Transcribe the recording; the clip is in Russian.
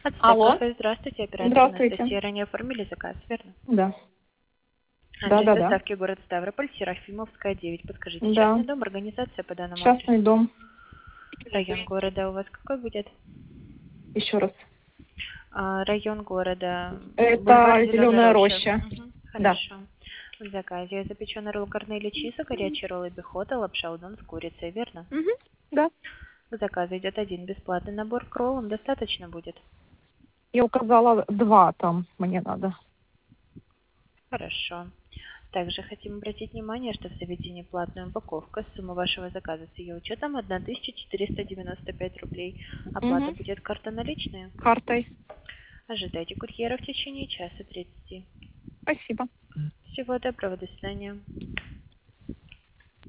Алло. Здравствуйте, оператор Здравствуйте. Анастасия. Ранее оформили заказ, верно? Да. Адрес Да. доставки город Ставрополь, Серафимовская, 9. Подскажите, Да. частный дом, организация по данному Частный адресу? дом. Район города у вас какой будет? Еще раз. Район города, бульвар Это Зеленая Зеленая Роща. роща. Мгм, Да. хорошо. В заказе запеченный ролл корнели чиза, горячий ролл бихота, лапша удон с курицей, верно? Угу. Да. В заказе идет один бесплатный набор к роллам, достаточно будет? Я указала 2 там мне надо. Хорошо. Также хотим обратить внимание, что в заведении платная упаковка. Сумма вашего заказа с ее учетом 1495 рублей. Оплата Угу. будет карта наличные. Картой. Ожидайте курьера в течение часа 30. Спасибо. Всего доброго, до свидания.